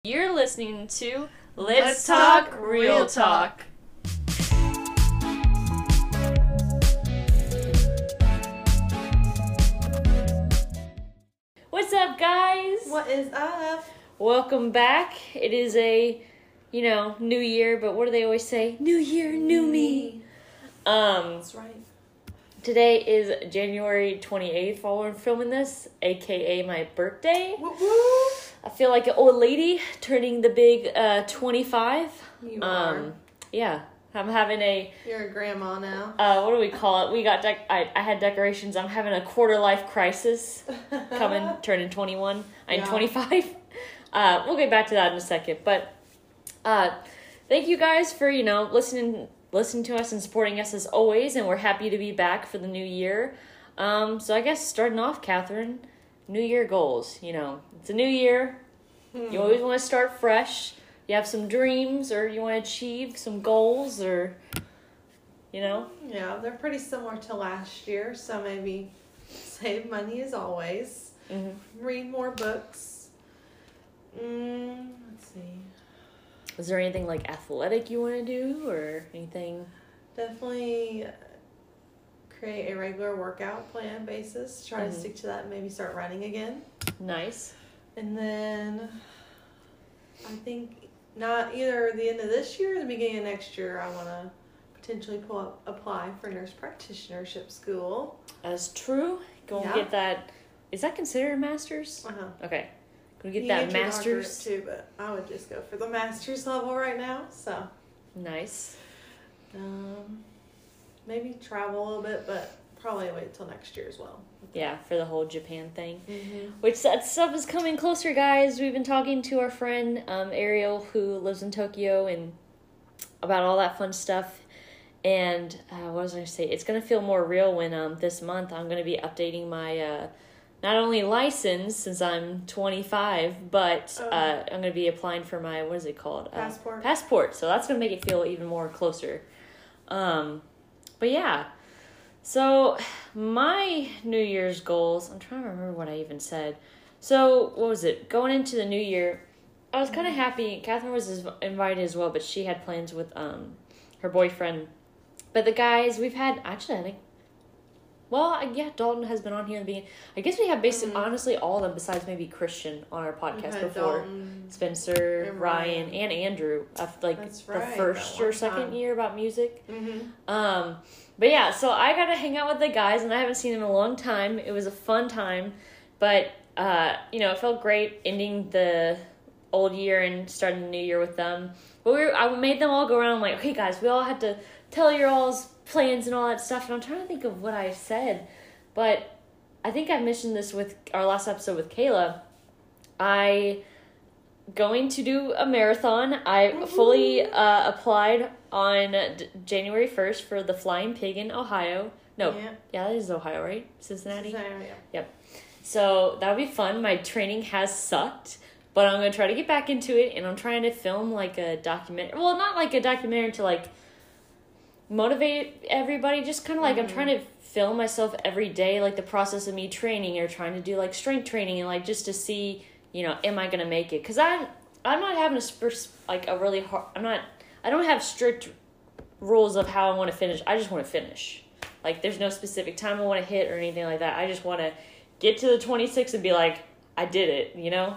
You're listening to Let's Talk Real Talk. What's up, guys? What is up? Welcome back. It is a, new year, but what do they always say? New year, new me. That's right. Today is January 28th while we're filming this, aka my birthday. Woo woo! I feel like an old lady turning the big 25. You are. Yeah. I'm having a... You're a grandma now. What do we call it? We got... I had decorations. I'm having a quarter-life crisis turning 21. I'm 25. We'll get back to that in a second. But thank you guys for, listening to us and supporting us as always. And we're happy to be back for the new year. So I guess starting off, Catherine, New Year goals. It's a new year. You always want to start fresh. You have some dreams or you want to achieve some goals or, Yeah, they're pretty similar to last year. So maybe save money as always. Mm-hmm. Read more books. Let's see. Is there anything like athletic you want to do or anything? Definitely create a regular workout plan basis. Try to stick to that and maybe start running again. Nice. And then I think not either the end of this year or the beginning of next year, I want to potentially apply for nurse practitionership school. That's true. Go and get that. Is that considered a master's? Uh-huh. Okay. Go get that master's too, but I would just go for the master's level right now. So nice. Maybe travel a little bit, but probably wait till next year as well. Yeah, for the whole Japan thing. Mm-hmm. Which that stuff is coming closer, guys. We've been talking to our friend Ariel, who lives in Tokyo, and about all that fun stuff. And what was I going to say? It's going to feel more real when this month I'm going to be updating my not only license since I'm 25, but I'm going to be applying for my, what is it called? Passport. So that's going to make it feel even more closer. But yeah. So, my New Year's goals, I'm trying to remember what I even said. So, what was it? Going into the new year, I was kind of happy. Catherine was invited as well, but she had plans with her boyfriend. But the guys, we've had, actually, I think, Dalton has been on here in the beginning. I guess we have basically, honestly, all of them besides maybe Christian on our podcast before. Dalton, Spencer, and Ryan, and Andrew. The first or second year about music. Mm-hmm. But yeah, so I got to hang out with the guys, and I haven't seen them in a long time. It was a fun time, but, it felt great ending the old year and starting the new year with them. But I made them all go around. I'm like, okay, guys, we all had to tell your all's plans and all that stuff, and I'm trying to think of what I said, but I think I mentioned this with our last episode with Kayla. Going to do a marathon. I fully applied on January 1st for the Flying Pig in Ohio. No, yeah, that is Ohio, right? Cincinnati? Yeah. Yep. So that would be fun. My training has sucked, but I'm going to try to get back into it, and I'm trying to film like a documentary. Well, not like a documentary to like motivate everybody, just kind of like I'm trying to film myself every day, like the process of me training or trying to do like strength training and like just to see, am I gonna make it? Because I'm not having a really hard. I don't have strict rules of how I want to finish. I just want to finish. Like there's no specific time I want to hit or anything like that. I just want to get to the 26 and be like, I did it.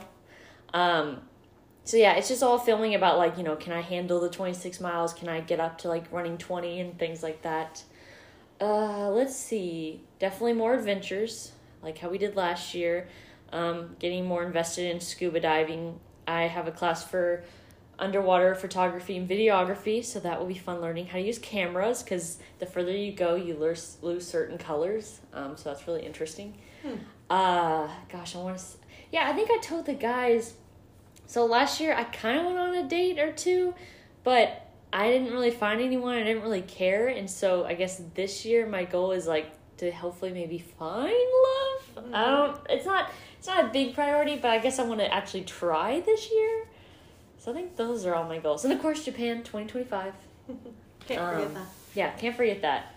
So yeah, it's just all filming about like, can I handle the 26 miles? Can I get up to like running 20 and things like that? Let's see. Definitely more adventures like how we did last year. Getting more invested in scuba diving. I have a class for underwater photography and videography, so that will be fun learning how to use cameras because the further you go, you lose certain colors. So that's really interesting. I think I told the guys. So last year, I kind of went on a date or two, but I didn't really find anyone. I didn't really care. And so I guess this year, my goal is like to hopefully maybe find love. Mm-hmm. It's not a big priority, but I guess I want to actually try this year. So I think those are all my goals. And of course, Japan 2025. Can't forget that. Yeah, can't forget that.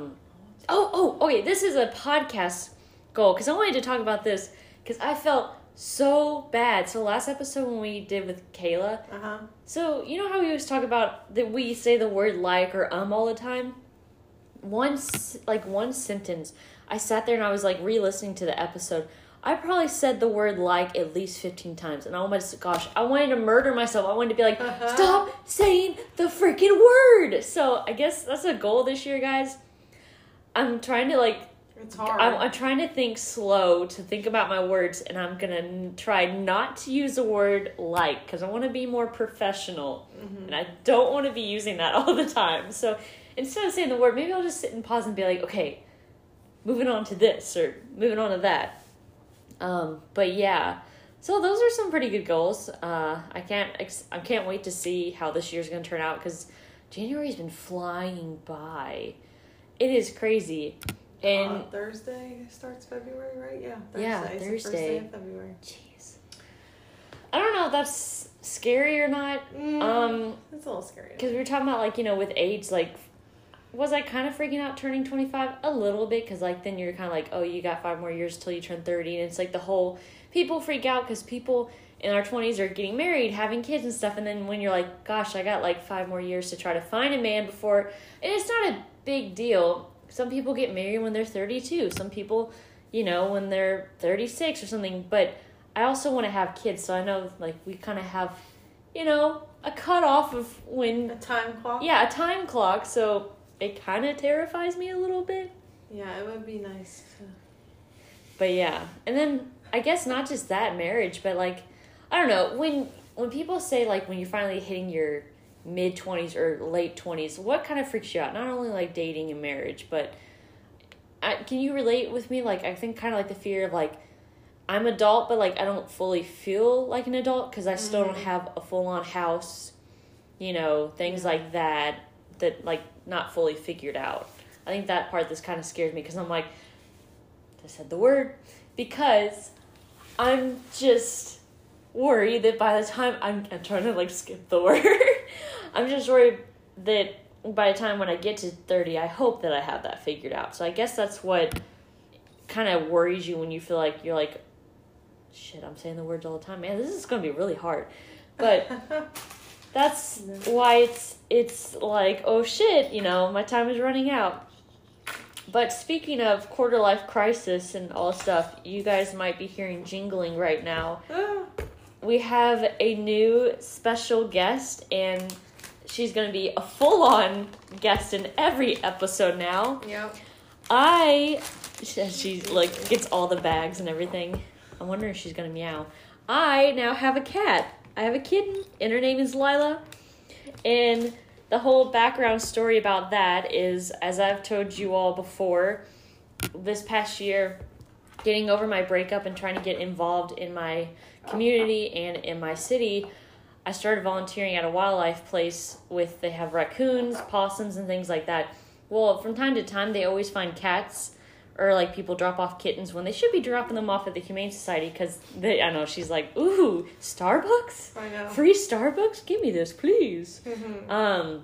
Okay, this is a podcast goal because I wanted to talk about this because I felt so bad. So last episode when we did with Kayla, so you know how we always talk about that we say the word like or all the time? One sentence, I sat there and I was like re-listening to the episode. I probably said the word like at least 15 times. And I wanted to murder myself. I wanted to be like, stop saying the freaking word. So I guess that's a goal this year, guys. I'm trying to it's hard. I'm trying to think slow, to think about my words. And I'm going to try not to use the word like, because I want to be more professional. Mm-hmm. And I don't want to be using that all the time. So instead of saying the word, maybe I'll just sit and pause and be like, okay, moving on to this or moving on to that. But yeah, so those are some pretty good goals. I can't wait to see how this year's going to turn out, because January's been flying by. It is crazy. And Thursday starts February, right? Yeah. Thursday. Thursday. First day of February. Jeez. I don't know if that's scary or not. It's a little scary. Because we were talking about, with age, was I kind of freaking out turning 25? A little bit, because, then you're kind of like, oh, you got 5 more years till you turn 30, and it's, the whole, people freak out because people in our 20s are getting married, having kids and stuff, and then when you're like, gosh, I got, 5 more years to try to find a man before, and it's not a big deal. Some people get married when they're 32, some people, when they're 36 or something, but I also want to have kids, so I know, we kind of have, a cutoff of when... A time clock? Yeah, a time clock, so... It kind of terrifies me a little bit. Yeah, it would be nice to... But yeah. And then, I guess not just that, marriage, but I don't know, when people say when you're finally hitting your mid-20s or late 20s, what kind of freaks you out? Not only dating and marriage, but can you relate with me? I think kind of the fear of I'm adult, but I don't fully feel like an adult because I still don't have a full-on house, things like that not fully figured out. I think that part this kind of scares me because I'm I said the word, because I'm just worried that by the time I'm trying to skip the word. I'm just worried that by the time when I get to 30, I hope that I have that figured out. So I guess that's what kind of worries you when you feel like you're shit, I'm saying the words all the time. Man, this is going to be really hard. But that's why it's oh shit, my time is running out. But speaking of quarter life crisis and all stuff, you guys might be hearing jingling right now. We have a new special guest, and she's going to be a full-on guest in every episode now. Yep. She gets all the bags and everything. I wonder if she's going to meow. I now have a cat. I have a kitten, and her name is Lila. And the whole background story about that is, as I've told you all before, this past year, getting over my breakup and trying to get involved in my community and in my city, I started volunteering at a wildlife place they have raccoons, possums, and things like that. Well, from time to time, they always find cats, or people drop off kittens when they should be dropping them off at the Humane Society, because I know, she's ooh, Starbucks? I know. Free Starbucks? Give me this, please. Mm-hmm.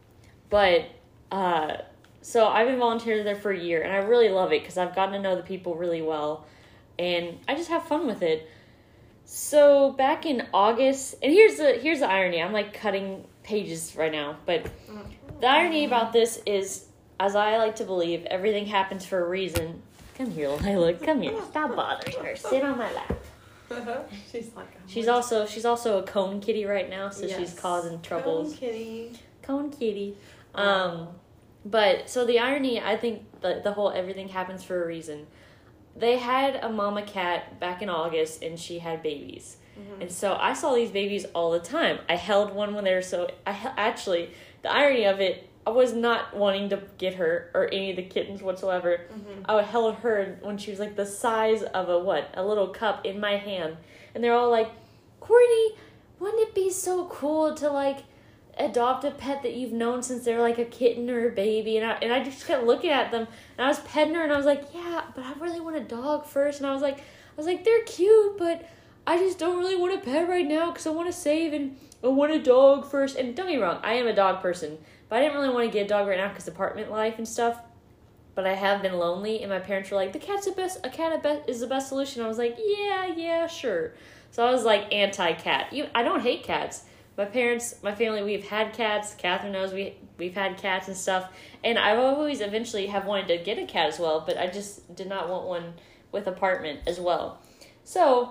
So I've been volunteering there for a year, and I really love it, because I've gotten to know the people really well, and I just have fun with it. So back in August, and here's the irony, I'm cutting pages right now, but the irony about this is, as I like to believe, everything happens for a reason. Come here, Lila. Come here. Stop bothering her. Sit on my lap. She's also a cone kitty right now, so yes. She's causing troubles. Cone kitty. But so the irony, I think the whole everything happens for a reason. They had a mama cat back in August, and she had babies. Mm-hmm. And so I saw these babies all the time. I held one when they were actually, the irony of it, I was not wanting to get her or any of the kittens whatsoever. Mm-hmm. I held her when she was the size of a little cup in my hand. And they're all Courtney, wouldn't it be so cool to adopt a pet that you've known since they're a kitten or a baby? And I just kept looking at them, and I was petting her, and I was yeah, but I really want a dog first. And I was like, they're cute, but I just don't really want a pet right now because I want to save, and I want a dog first. And don't get me wrong, I am a dog person, but I didn't really want to get a dog right now because apartment life and stuff. but I have been lonely, and my parents were like, a cat is the best solution. I was like, yeah, sure. So I was like anti-cat. I don't hate cats. My family, we've had cats. Catherine knows we've had cats and stuff. And I've always eventually have wanted to get a cat as well, but I just did not want one with apartment as well. So,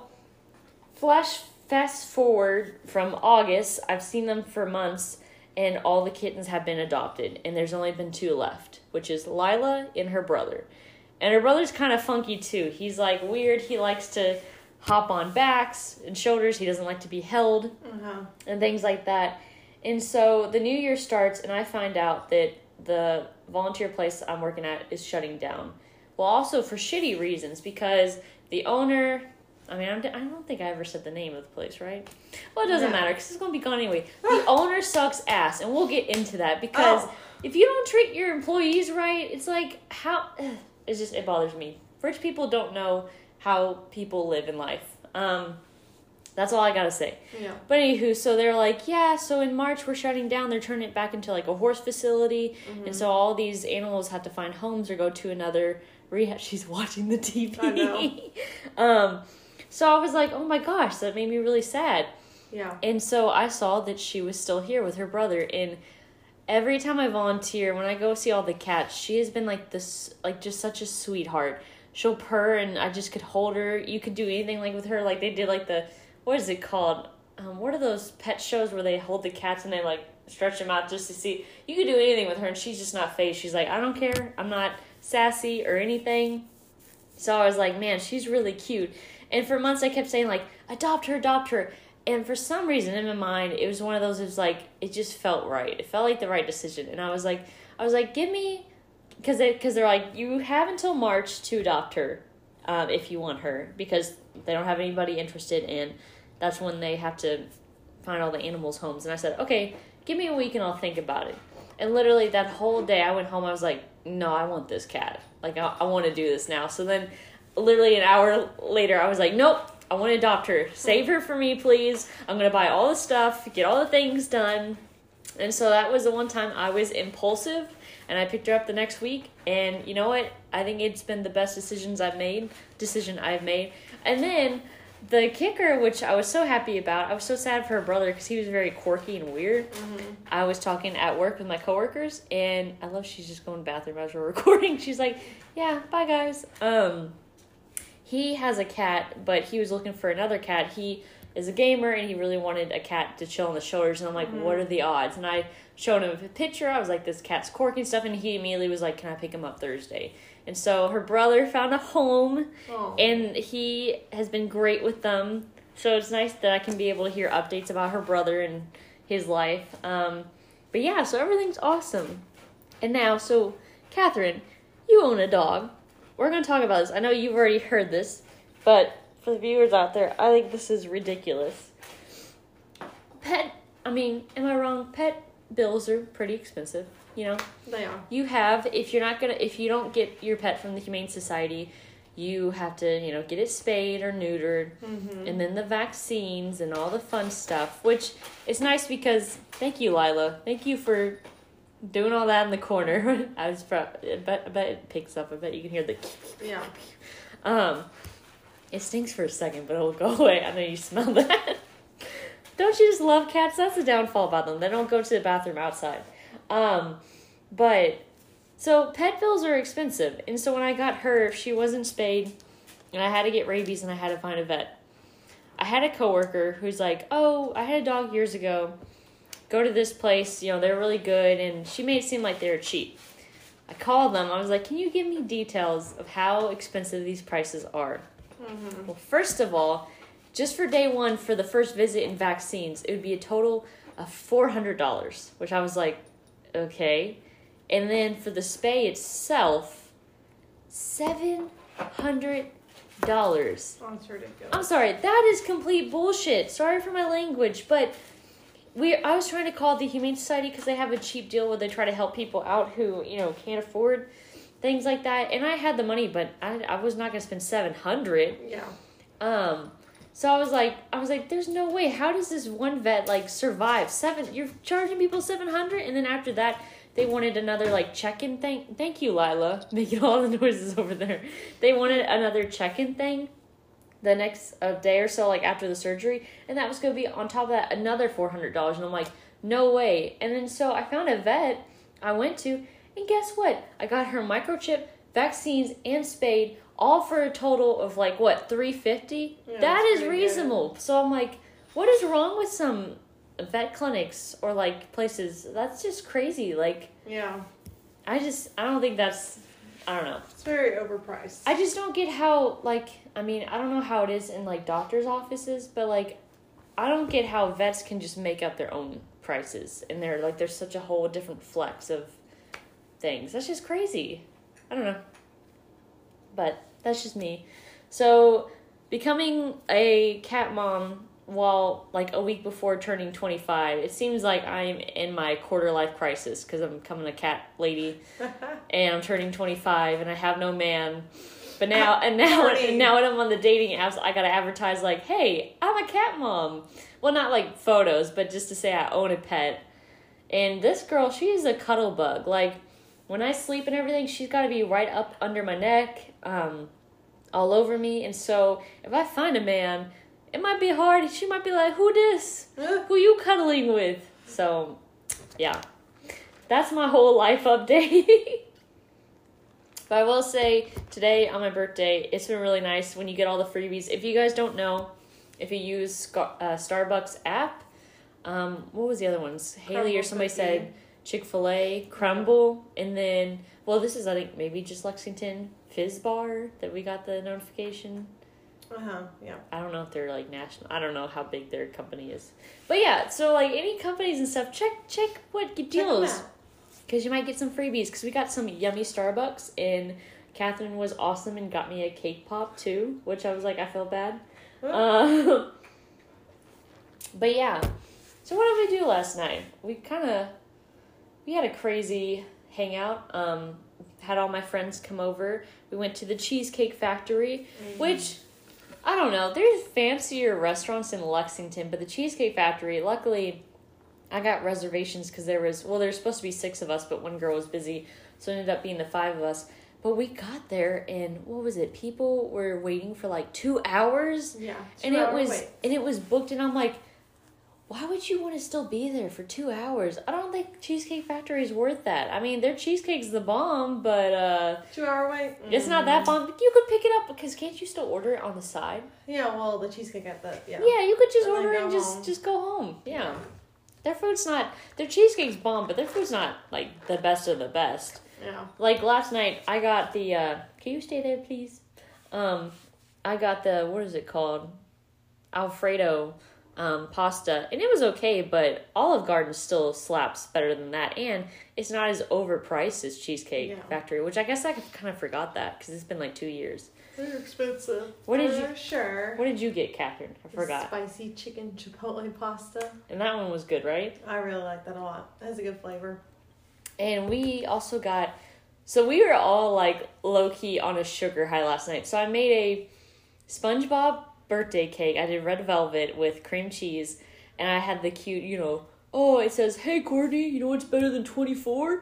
fast forward from August, I've seen them for months, and all the kittens have been adopted. And there's only been 2 left, which is Lila and her brother. And her brother's kind of funky too. He's like weird. He likes to hop on backs and shoulders. He doesn't like to be held and things like that. And so the new year starts, and I find out that the volunteer place I'm working at is shutting down. Well, also for shitty reasons, because the owner, I don't think I ever said the name of the place, right? Well, it doesn't matter, because it's going to be gone anyway. The owner sucks ass, and we'll get into that, because if you don't treat your employees right, it's like, it bothers me. Rich people don't know how people live in life. That's all I gotta say. Yeah. But anywho, so they're like, so in March we're shutting down. They're turning it back into like a horse facility. Mm-hmm. And so all these animals have to find homes or go to another rehab. She's watching the TV. I know. So I was like, oh my gosh, that made me really sad. Yeah. And so I saw that she was still here with her brother. And every time I volunteer, when I go see all the cats, she has been like this, like just such a sweetheart. She'll purr, and I just could hold her. You could do anything like with her. Like they did like what is it called? What are those pet shows where they hold the cats and they like stretch them out just to see? You could do anything with her, and she's just not phased. She's like, I don't care. I'm not sassy or anything. So I was like, man, she's really cute. And for months I kept saying like, adopt her. And for some reason in my mind, it was one of those, it was like, it just felt right. It felt like the right decision. And I was like, give me, because they're like, you have until March to adopt her if you want her, because they don't have anybody interested, and that's when they have to find all the animals' homes. And I said, okay, give me a week and I'll think about it. And literally that whole day I went home, I was like, no, I want this cat. Like, I want to do this now. So then literally an hour later, I was like, nope, I want to adopt her. Save her for me, please. I'm going to buy all the stuff, get all the things done. And so that was the one time I was impulsive, and I picked her up the next week. And you know what? I think it's been the best decision I've made. And then the kicker, which I was so happy about, I was so sad for her brother because he was very quirky and weird. Mm-hmm. I was talking at work with my coworkers, and I love she's just going to the bathroom as we're recording. She's like, yeah, bye guys. He has a cat, but he was looking for another cat. He is a gamer, and he really wanted a cat to chill on the shoulders. And I'm like, what are the odds? And I showed him a picture. I was like, this cat's quirky and stuff. And he immediately was like, can I pick him up Thursday? And so her brother found a home, and he has been great with them. So it's nice that I can be able to hear updates about her brother and his life. But yeah, so everything's awesome. And now, so Catherine, you own a dog. We're going to talk about this. I know you've already heard this, but for the viewers out there, I think this is ridiculous. Am I wrong? Pet bills are pretty expensive, you know? They are. If you don't get your pet from the Humane Society, you have to, get it spayed or neutered, and then the vaccines and all the fun stuff, which is nice because, thank you, Lila. Thank you for doing all that in the corner. I bet it picks up. I bet you can hear the... Yeah. It stinks for a second, but it'll go away. I know you smell that. Don't you just love cats? That's the downfall about them. They don't go to the bathroom outside. So pet bills are expensive. And so when I got her, she wasn't spayed, and I had to get rabies, and I had to find a vet. I had a coworker who's like, oh, I had a dog years ago. Go to this place, they're really good, and she made it seem like they were cheap. I called them. I was like, can you give me details of how expensive these prices are? Mm-hmm. Well, first of all, just for day one, for the first visit and vaccines, it would be a total of $400, which I was like, okay. And then for the spay itself, $700. Oh, it's ridiculous. I'm sorry, that is complete bullshit. Sorry for my language, but I was trying to call the Humane Society because they have a cheap deal where they try to help people out who, can't afford things like that. And I had the money, but I was not going to spend $700. Yeah. So I was like, there's no way. How does this one vet survive? You're charging people $700, and then after that, they wanted another, like, check-in thing. Thank you, Lila, making all the noises over there. They wanted another check-in thing the next day or so, like, after the surgery. And that was going to be, on top of that, another $400. And I'm like, no way. And then so I found a vet I went to. And guess what? I got her microchip, vaccines, and spayed, all for a total of, like, what, $350? Yeah, that is pretty reasonable. good. So I'm like, what is wrong with some vet clinics or, like, places? That's just crazy. Like, Yeah. I don't think that's, I don't know. It's very overpriced. I just don't get how, like, I mean, I don't know how it is in, like, doctor's offices, but, like, I don't get how vets can just make up their own prices. And they're, like, there's such a whole different flex of things. That's just crazy. I don't know. But that's just me. So, becoming a cat mom while, like, a week before turning 25, it seems like I'm in my quarter life crisis because I'm becoming a cat lady and I'm turning 25 and I have no man. But now when I'm on the dating apps, I gotta advertise like, hey, I'm a cat mom. Well, not like photos, but just to say I own a pet. And this girl, she is a cuddle bug. Like, when I sleep and everything, she's gotta be right up under my neck, all over me. And so if I find a man, it might be hard. She might be like, who this? Who you cuddling with? So, yeah. That's my whole life update. But I will say, today on my birthday, it's been really nice when you get all the freebies. If you guys don't know, if you use Starbucks app, what was the other ones? Haley or somebody said Chick-fil-A, Crumble, and then, well, this is, I think, maybe just Lexington Fizz Bar that we got the notification. Yeah. I don't know if they're, like, national. I don't know how big their company is. But, yeah, so, like, any companies and stuff, check what deals. Because you might get some freebies. Because we got some yummy Starbucks. And Catherine was awesome and got me a cake pop, too. Which I was like, I felt bad. But, yeah. So, what did we do last night? We had a crazy hangout. Had all my friends come over. We went to the Cheesecake Factory. Which, I don't know. There's fancier restaurants in Lexington. But the Cheesecake Factory, luckily, I got reservations because there was supposed to be 6 of us, but one girl was busy, so it ended up being the 5 of us. But we got there, and what was it? People were waiting for like 2 hours. Yeah, and it was booked, and I'm like, why would you want to still be there for 2 hours? I don't think Cheesecake Factory is worth that. I mean, their cheesecake's the bomb, but 2 hour wait. It's not that bomb. But you could pick it up because can't you still order it on the side? Yeah, well, the cheesecake at the Yeah, you could just order it and home. just go home. Yeah. Their cheesecake's bomb, but their food's not, like, the best of the best. Yeah. Like, last night, I got the, can you stay there, please? I got the, what is it called? Alfredo, pasta. And it was okay, but Olive Garden still slaps better than that. And it's not as overpriced as Cheesecake Factory, which I guess I kind of forgot that, because it's been, like, 2 years. They're expensive. What did you? Sure. What did you get, Catherine? I forgot. Spicy chicken chipotle pasta. And that one was good, right? I really like that a lot. It has a good flavor. And we also got, so we were all like low key on a sugar high last night. So I made a SpongeBob birthday cake. I did red velvet with cream cheese, and I had the cute, it says, "Hey Courtney, you know what's better than 24?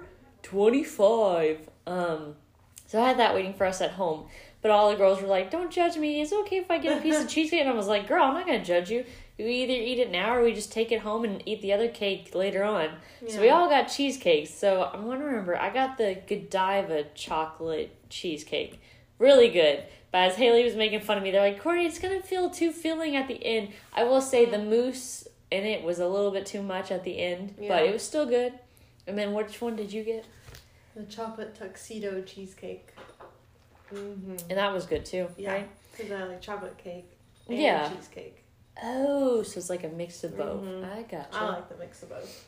25." So I had that waiting for us at home. But all the girls were like, "Don't judge me. It's okay if I get a piece of cheesecake." And I was like, "Girl, I'm not going to judge you. You either eat it now or we just take it home and eat the other cake later on." Yeah. So we all got cheesecakes. So I'm going to remember, I got the Godiva chocolate cheesecake. Really good. But as Haley was making fun of me, they're like, "Courtney, it's going to feel too filling at the end." I will say the mousse in it was a little bit too much at the end. Yeah. But it was still good. And then which one did you get? The chocolate tuxedo cheesecake. Mm-hmm. And that was good too, right? Because I like chocolate cake and cheesecake. Oh, so it's like a mix of both. Mm-hmm. I gotcha. I like the mix of both.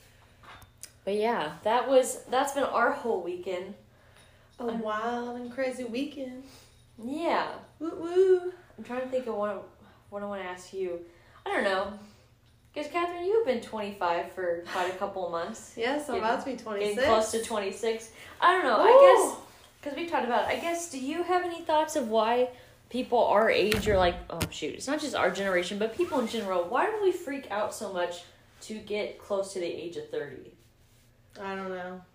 But yeah, that's been our whole weekend. A wild and crazy weekend. Yeah. Woo woo. I'm trying to think of what I want to ask you. I don't know. Because, Catherine, you've been 25 for quite a couple of months. Yes, I'm about to be 26. Getting close to 26. I don't know. Ooh. I guess, because we talked about it, I guess, do you have any thoughts of why people our age are like, oh, shoot, it's not just our generation, but people in general, why do we freak out so much to get close to the age of 30? I don't know.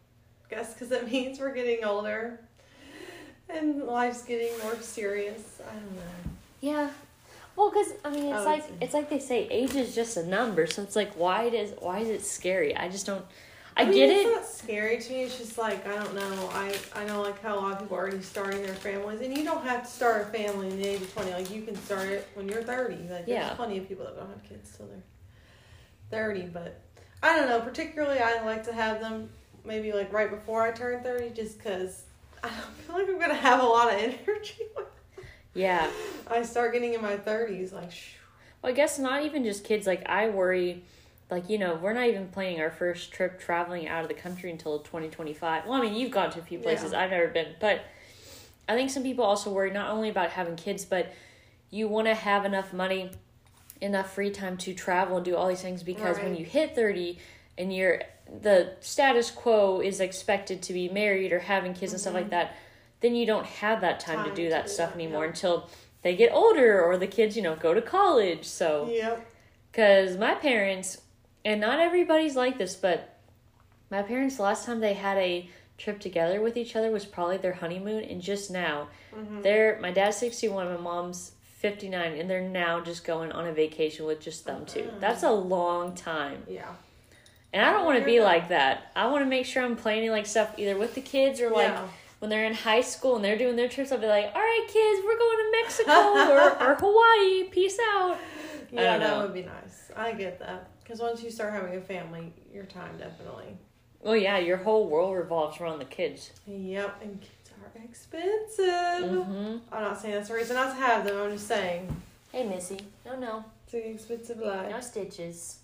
Guess because it means we're getting older and life's getting more serious. I don't know. Yeah. Well, because, I mean, Oh, it's like they say age is just a number. So it's like, why is it scary? I just don't... I mean, get it's it. not scary to me. It's just like, I don't know. I know like how a lot of people are already starting their families. And you don't have to start a family in the age of 20. Like, you can start it when you're 30. Like, there's plenty of people that don't have kids till they're 30. But I don't know. Particularly, I like to have them maybe like right before I turn 30 just because I don't feel like I'm going to have a lot of energy. Yeah. I start getting in my 30s. Like, Well, I guess not even just kids. Like, I worry... Like, you know, we're not even planning our first trip traveling out of the country until 2025. Well, I mean, you've gone to a few places. Yeah. I've never been. But I think some people also worry not only about having kids, but you want to have enough money, enough free time to travel and do all these things. Because when you hit 30 and the status quo is expected to be married or having kids and stuff like that, then you don't have that time to do that stuff anymore until they get older or the kids, you know, go to college. So, because my parents... And not everybody's like this, but my parents, last time they had a trip together with each other was probably their honeymoon. And just now, my dad's 61, my mom's 59, and they're now just going on a vacation with just them two. That's a long time. Yeah. And I don't want to be like that. I want to make sure I'm planning like stuff either with the kids or like when they're in high school and they're doing their trips, I'll be like, all right, kids, we're going to Mexico or Hawaii. Peace out. Yeah, that would be nice. I get that. Because once you start having a family, your time definitely. Well, yeah, your whole world revolves around the kids. Yep, and kids are expensive. I'm not saying that's a reason not to have them. I'm just saying. Hey, Missy. No. It's an expensive life. No stitches.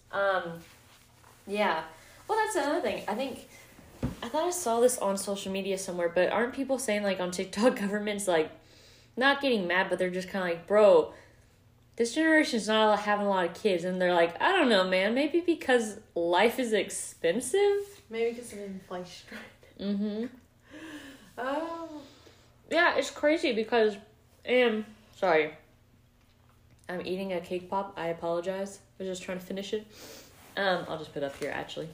Yeah. Well, that's another thing. I thought I saw this on social media somewhere, but aren't people saying, like, on TikTok, government's, like, not getting mad, but they're just kind of like, bro... This generation's not having a lot of kids, and they're like, I don't know, man. Maybe because life is expensive? Maybe because of inflation. Oh. Yeah, it's crazy because... sorry. I'm eating a cake pop. I apologize. I was just trying to finish it. I'll just put it up here, actually.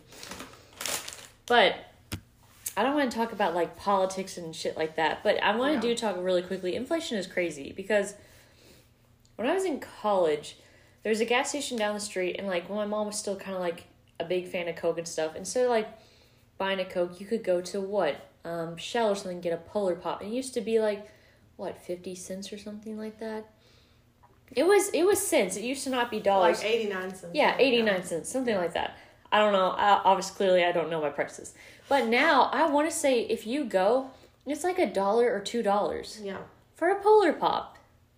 But I don't want to talk about, like, politics and shit like that. But I want to talk really quickly. Inflation is crazy because... When I was in college, there was a gas station down the street, and, like, when my mom was still kind of, like, a big fan of Coke and stuff, instead of, like, buying a Coke, you could go to, Shell or something and get a Polar Pop. And it used to be, like, 50 cents or something like that? It was cents. It used to not be dollars. Like 89 cents. Yeah, 89 cents, something like that. I don't know. Obviously, clearly, I don't know my prices. But now, I want to say, if you go, it's like $1 or $2. Yeah. For a Polar Pop.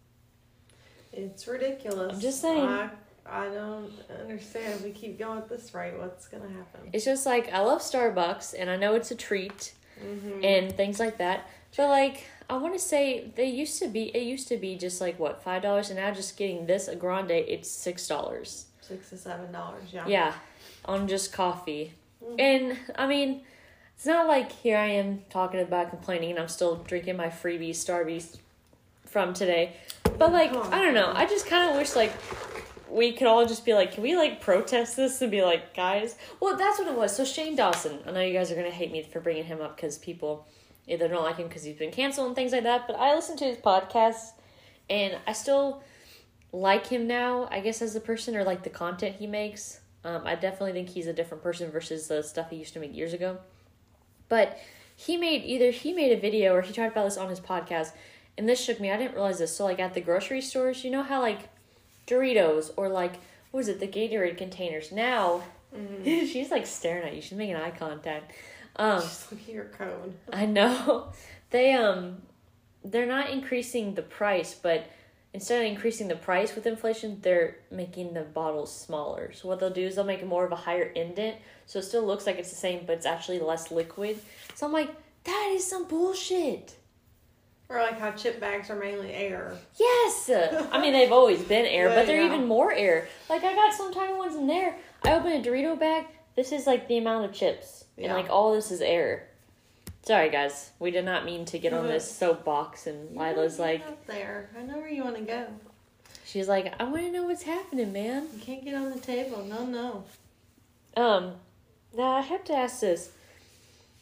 It's ridiculous. I'm just saying. I don't understand. If we keep going at this rate, what's going to happen? It's just like, I love Starbucks, and I know it's a treat, and things like that. But, like, I want to say, it used to be just like, $5? And now just getting this, a grande, it's $6. $6 to $7, yeah. Yeah, on just coffee. And, I mean, it's not like here I am talking about complaining, and I'm still drinking my freebie Starbucks from today. But, like, I don't know. I just kind of wish, like, we could all just be like, can we, like, protest this and be like, guys? Well, that's what it was. So, Shane Dawson. I know you guys are going to hate me for bringing him up because people either don't like him because he's been canceled and things like that. But I listen to his podcast, and I still like him now, I guess, as a person or, like, the content he makes. I definitely think he's a different person versus the stuff he used to make years ago. But he made a video or he talked about this on his podcast. And this shook me. I didn't realize this. So, like, at the grocery stores, you know how, like, Doritos or, like, what was it, the Gatorade containers. Now, she's, like, staring at you. She's making eye contact. She's looking at your code. I know. They're not increasing the price, but instead of increasing the price with inflation, they're making the bottles smaller. So what they'll do is they'll make more of a higher indent. So it still looks like it's the same, but it's actually less liquid. So I'm like, that is some bullshit. Or like how chip bags are mainly air. Yes! I mean, they've always been air, but they're even more air. Like, I got some tiny ones in there. I open a Dorito bag. This is, like, the amount of chips. Yeah. And, like, all this is air. Sorry, guys. We did not mean to get on this soapbox. And Lila's like... Up there. I know where you want to go. She's like, I want to know what's happening, man. You can't get on the table. No. Now, I have to ask this.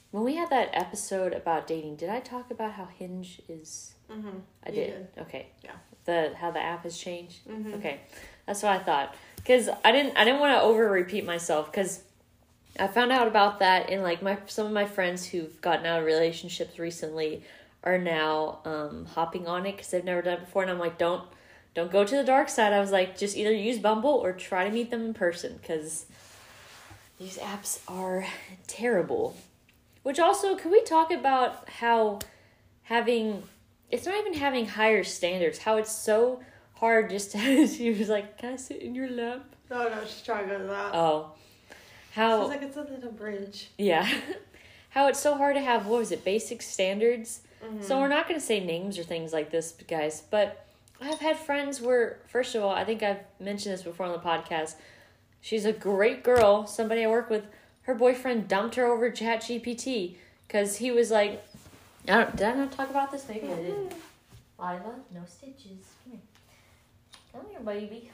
when we had that episode about dating, did I talk about how Hinge is? Mm-hmm. I did. Okay. Yeah. How the app has changed. Mm-hmm. Okay, that's what I thought. Because I didn't want to over repeat myself. Because I found out about that in like some of my friends who've gotten out of relationships recently are now hopping on it because they've never done it before, and I'm like, don't go to the dark side. I was like, just either use Bumble or try to meet them in person because these apps are terrible. Which also, could we talk about how it's not even having higher standards, how it's so hard just to, she was like, can I sit in your lap? No, she's trying to go to that. Oh. How? She's like, it's a little bridge. Yeah. How it's so hard to have, what was it, basic standards? Mm-hmm. So we're not going to say names or things like this, guys, but I've had friends where, first of all, I think I've mentioned this before on the podcast, she's a great girl, somebody I work with, her boyfriend dumped her over ChatGPT because he was like, did I not talk about this? Maybe I didn't. Lila, no stitches. Come here, baby.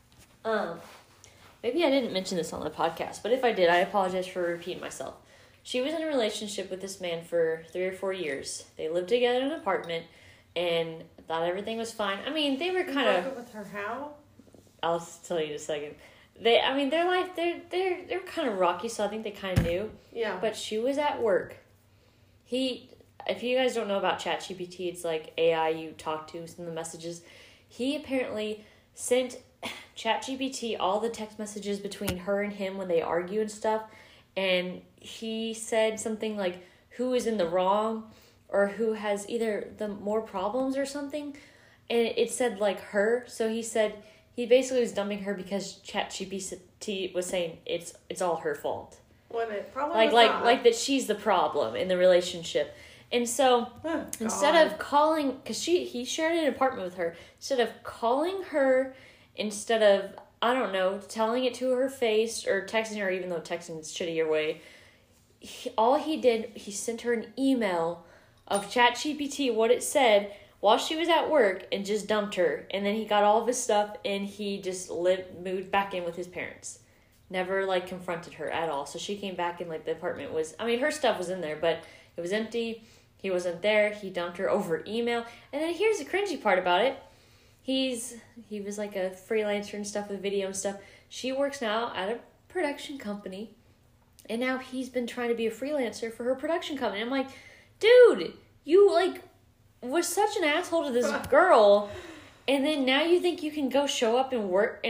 Maybe I didn't mention this on the podcast, but if I did, I apologize for repeating myself. She was in a relationship with this man for 3 or 4 years. They lived together in an apartment and thought everything was fine. I mean, they were kind of... with her how? I'll tell you in a second. Their life, they're kind of rocky, so I think they kind of knew. Yeah. But she was at work. If you guys don't know about ChatGPT, it's like AI you talk to, send the messages. He apparently sent ChatGPT all the text messages between her and him when they argue and stuff. And he said something like, who is in the wrong or who has either the more problems or something. And it said like her. So he said he basically was dumping her because ChatGPT was saying it's all her fault. When it probably like that she's the problem in the relationship. And so instead of calling, because he shared an apartment with her, instead of calling her, instead of, I don't know, telling it to her face or texting her, even though texting is shittier way, all he did, he sent her an email of ChatGPT, what it said, while she was at work, and just dumped her. And then he got all of his stuff, and he just moved back in with his parents. Never, like, confronted her at all. So she came back, and, like, the apartment was, I mean, her stuff was in there, but it was empty. He wasn't there. He dumped her over email. And then here's the cringy part about it. He was, like, a freelancer and stuff with video and stuff. She works now at a production company. And now he's been trying to be a freelancer for her production company. I'm like, dude, you, like, was such an asshole to this girl. And then now you think you can go show up and work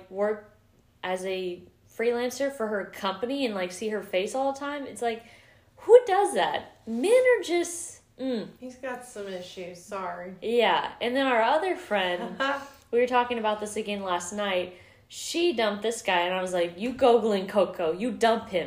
as a freelancer for her company and, like, see her face all the time? It's like, who does that? Men are just... He's got some issues, sorry. Yeah, and then our other friend, we were talking about this again last night, she dumped this guy, and I was like, you Googling Coco, you dump him.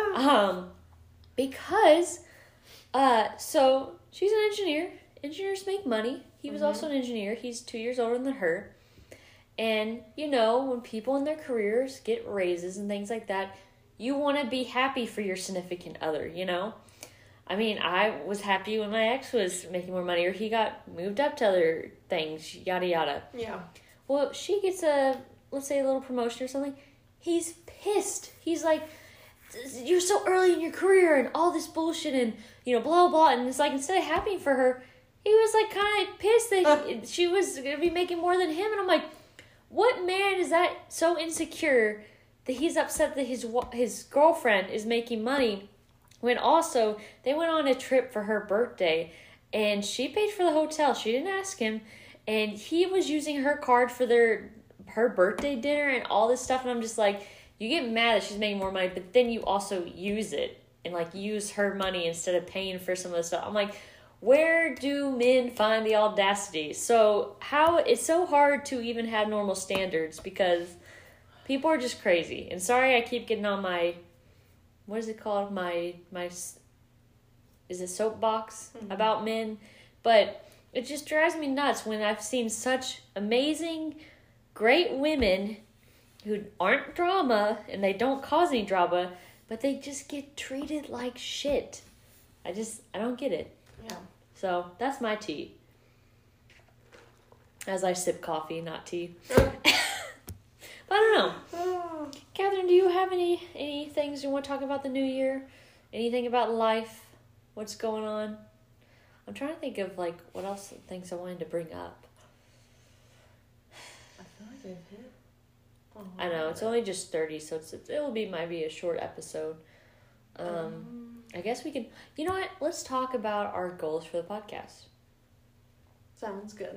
Because, so, she's an engineer. Engineers make money. He was also an engineer. He's 2 years older than her. And, you know, when people in their careers get raises and things like that, you want to be happy for your significant other, you know? I mean, I was happy when my ex was making more money or he got moved up to other things, yada, yada. Yeah. Well, she gets let's say a little promotion or something. He's pissed. He's like, you're so early in your career and all this bullshit and, you know, blah, blah. And it's like, instead of happy for her, he was like kind of pissed that she was going to be making more than him. And I'm like, what man is that so insecure that he's upset that his girlfriend is making money when also they went on a trip for her birthday and she paid for the hotel. She didn't ask him. And he was using her card for her birthday dinner and all this stuff. And I'm just like, you get mad that she's making more money, but then you also use it and like use her money instead of paying for some of the stuff. I'm like, where do men find the audacity? So it's so hard to even have normal standards because people are just crazy. And sorry, I keep getting on my, what is it called? My is it soapbox about men? But it just drives me nuts when I've seen such amazing, great women who aren't drama and they don't cause any drama, but they just get treated like shit. I don't get it. Yeah. So that's my tea. As I sip coffee, not tea. But I don't know. Catherine, do you have any things you want to talk about the new year? Anything about life? What's going on? I'm trying to think of, like, what else things I wanted to bring up. I feel like they've hit. Oh, I know, it's only just 30, so might be a short episode. I guess we can... You know what? Let's talk about our goals for the podcast. Sounds good.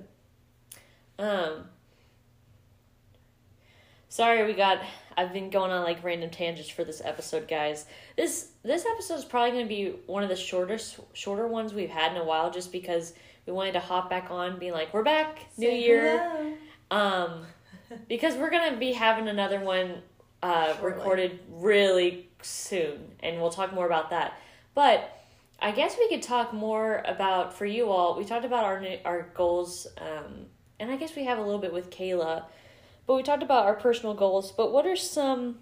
Sorry, I've been going on like random tangents for this episode, guys. This episode is probably going to be one of the shorter ones we've had in a while, just because we wanted to hop back on, being like, we're back, new year. Hello. Because we're going to be having another one recorded really soon, and we'll talk more about that. But I guess we could talk more about, for you all, we talked about our goals, and I guess we have a little bit with Kayla. But we talked about our personal goals. But what are some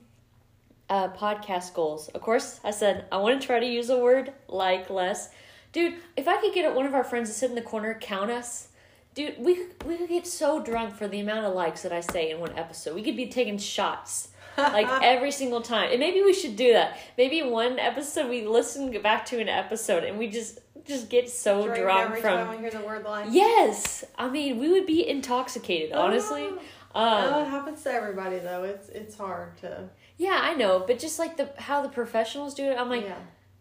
podcast goals? Of course, I said I want to try to use a word like less. Dude, if I could get one of our friends to sit in the corner, count us. Dude, we could get so drunk for the amount of likes that I say in one episode. We could be taking shots like every single time. And maybe we should do that. Maybe one episode we listen back to an episode and we just get so drunk every from... time we hear the word like. Yes! I mean, we would be intoxicated, honestly. It happens to everybody, though. It's hard to... Yeah, I know, but just like how the professionals do it, I'm like... Yeah.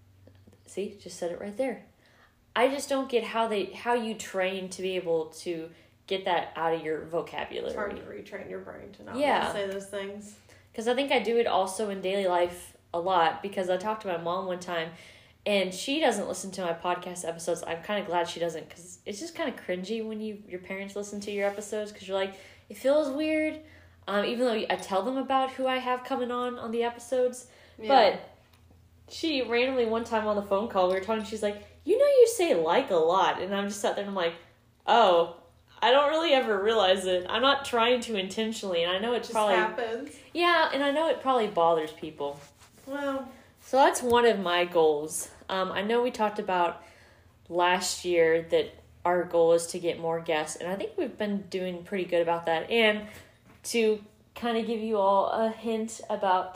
See, just said it right there. I just don't get how you train to be able to get that out of your vocabulary. It's hard to retrain your brain to not want to say those things. Because I think I do it also in daily life a lot, because I talked to my mom one time, and she doesn't listen to my podcast episodes. I'm kind of glad she doesn't, because it's just kind of cringy when your parents listen to your episodes, because you're like... It feels weird, even though I tell them about who I have coming on the episodes. Yeah. But she randomly one time on the phone call, we were talking, she's like, you know you say like a lot. And I'm just sat there and I'm like, oh, I don't really ever realize it. I'm not trying to intentionally. And I know it just probably... happens. Yeah, and I know it probably bothers people. Well... So that's one of my goals. I know we talked about last year that... Our goal is to get more guests, and I think we've been doing pretty good about that. And to kind of give you all a hint about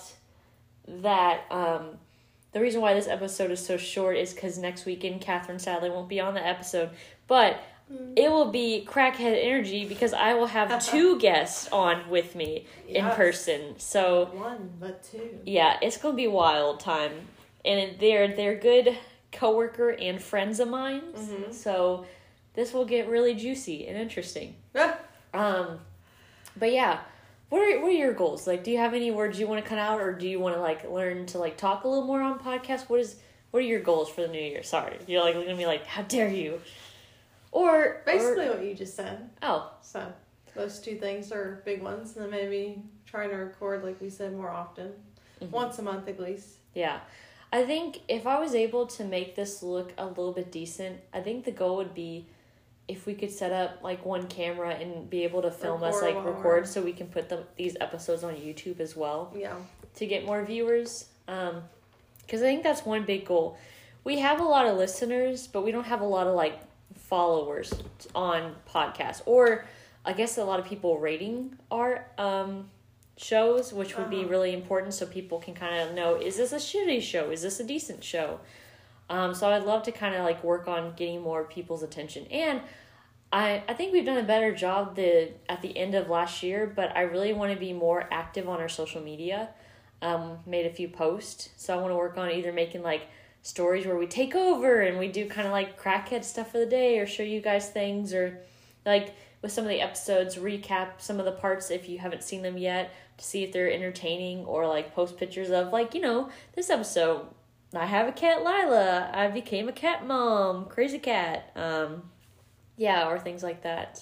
that, the reason why this episode is so short is because next weekend Catherine sadly won't be on the episode, but it will be crackhead energy because I will have 2 guests on with me in person. So 1, but 2. Yeah, it's gonna be wild time, and they're good coworker and friends of mine. Mm-hmm. So. This will get really juicy and interesting. But yeah, what are your goals? Like, do you have any words you want to cut out, or do you want to like learn to like talk a little more on podcasts? What are your goals for the new year? Sorry, you're like gonna be like, how dare you? Or basically what you just said. Oh, so those 2 things are big ones, and then maybe trying to record, like we said, more often, once a month at least. Yeah. I think if I was able to make this look a little bit decent, I think the goal would be if we could set up like one camera and be able to film record so we can put these episodes on YouTube as well. Yeah. To get more viewers. Because I think that's one big goal. We have a lot of listeners, but we don't have a lot of like followers on podcasts. Or I guess a lot of people rating our shows, which would be really important so people can kind of know, is this a shitty show? Is this a decent show? So I'd love to kind of like work on getting more people's attention. And I think we've done a better job at the end of last year, but I really want to be more active on our social media. Made a few posts. So I want to work on either making like stories where we take over and we do kind of like crackhead stuff for the day, or show you guys things, or like with some of the episodes, recap some of the parts if you haven't seen them yet to see if they're entertaining, or like post pictures of like, this episode, I have a cat, Lila. I became a cat mom. Crazy cat. Or things like that.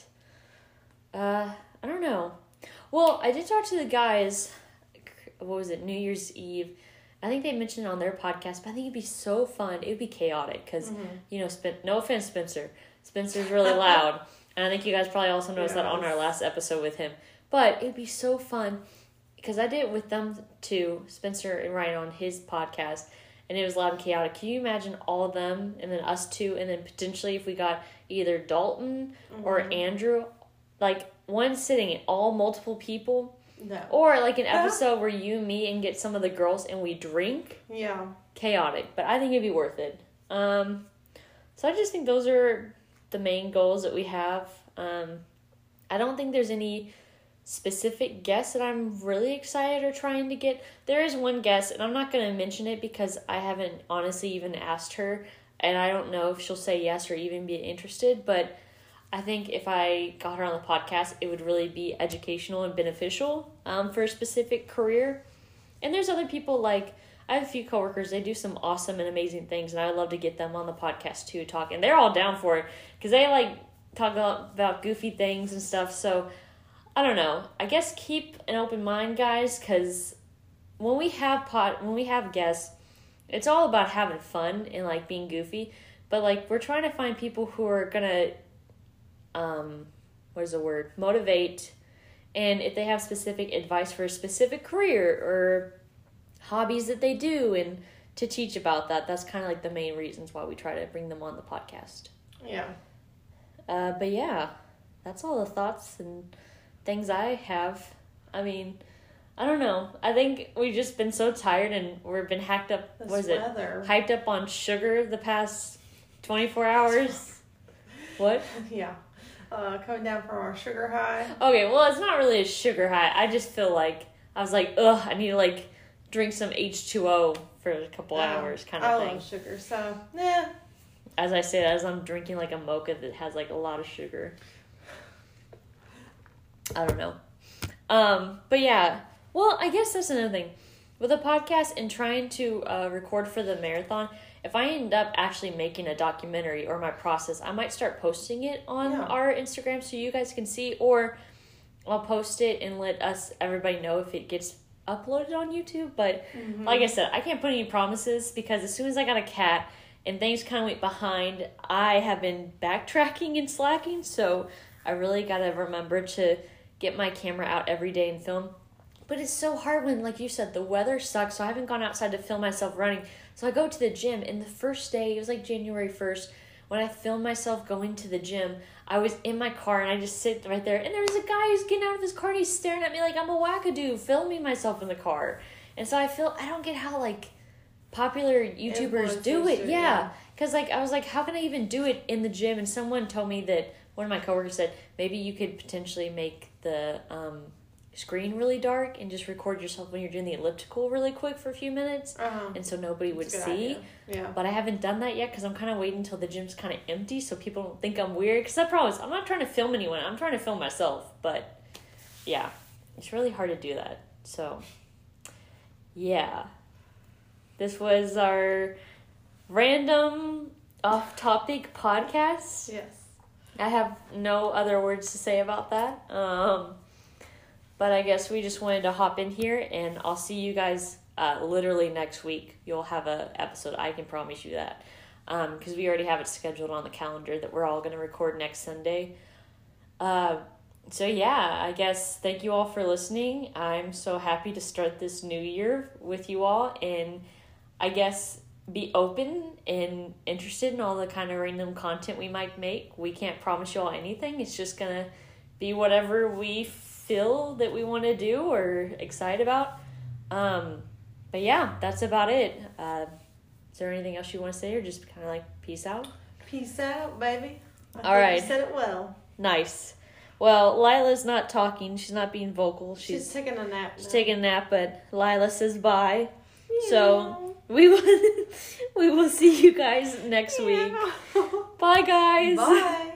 I don't know. Well, I did talk to the guys, what was it, New Year's Eve. I think they mentioned it on their podcast, but I think it'd be so fun. It would be chaotic because, no offense, Spencer. Spencer's really loud. And I think you guys probably also noticed that on our last episode with him. But it'd be so fun because I did it with them too, Spencer and Ryan on his podcast. And it was loud and chaotic. Can you imagine all of them and then us 2, and then potentially if we got either Dalton or Andrew, like one sitting, all multiple people, No. Or like an episode where you, me, and get some of the girls and we drink. Yeah. Chaotic, but I think it'd be worth it. So I just think those are the main goals that we have. I don't think there's any specific guest that I'm really excited or trying to get. There is one guest, and I'm not going to mention it because I haven't honestly even asked her, and I don't know if she'll say yes or even be interested, but I think if I got her on the podcast, it would really be educational and beneficial for a specific career. And there's other people, like, I have a few coworkers, they do some awesome and amazing things, and I would love to get them on the podcast too, talking. They're all down for it, because they, like, talk about goofy things and stuff, so I don't know. I guess keep an open mind, guys, because when we have guests, it's all about having fun and, like, being goofy, but, like, we're trying to find people who are gonna motivate, and if they have specific advice for a specific career or hobbies that they do, and to teach about that. That's kind of like the main reasons why we try to bring them on the podcast. Yeah. But yeah, that's all the thoughts and things I have. I mean, I don't know. I think we've just been so tired and we've been hyped up on sugar the past 24 hours. What? Yeah. Coming down from our sugar high. Okay, well, it's not really a sugar high. I just feel like, I was like, I need to, like, drink some H2O for a couple hours kind of thing. I love sugar, so, yeah. As I say that, as I'm drinking, like, a mocha that has, like, a lot of sugar. I don't know. But yeah. Well, I guess that's another thing. With the podcast and trying to record for the marathon, if I end up actually making a documentary or my process, I might start posting it on our Instagram so you guys can see, or I'll post it and let everybody know if it gets uploaded on YouTube. But like I said, I can't put any promises because as soon as I got a cat and things kind of went behind, I have been backtracking and slacking, so I really got to remember to get my camera out every day and film. But it's so hard when, like you said, the weather sucks, so I haven't gone outside to film myself running. So I go to the gym, and the first day, it was like January 1st, when I filmed myself going to the gym, I was in my car, and I just sit right there, and there's a guy who's getting out of his car, and he's staring at me like I'm a wackadoo, filming myself in the car. And so I don't get how, like, popular YouTubers do it. Yeah. Because, like, I was like, how can I even do it in the gym? And someone told me that, one of my coworkers said, maybe you could potentially make the screen really dark and just record yourself when you're doing the elliptical really quick for a few minutes, and so nobody would see. Yeah. But I haven't done that yet because I'm kind of waiting until the gym's kind of empty so people don't think I'm weird. Because I promise, I'm not trying to film anyone. I'm trying to film myself. But yeah, it's really hard to do that. So yeah, this was our random off-topic podcast. Yes. I have no other words to say about that. But I guess we just wanted to hop in here, and I'll see you guys literally next week. You'll have an episode. I can promise you that. Because we already have it scheduled on the calendar that we're all going to record next Sunday. So yeah, I guess thank you all for listening. I'm so happy to start this new year with you all, and I guess be open and interested in all the kind of random content we might make. We can't promise you all anything. It's just going to be whatever we feel that we want to do or excited about. But yeah, that's about it. Is there anything else you want to say, or just kind of like peace out? Peace out, baby. All right. You said it well. Nice. Well, Lila's not talking. She's not being vocal. She's taking a nap. She's taking a nap, but Lila says bye. Yeah. So we will see you guys next week. Bye, guys. Bye.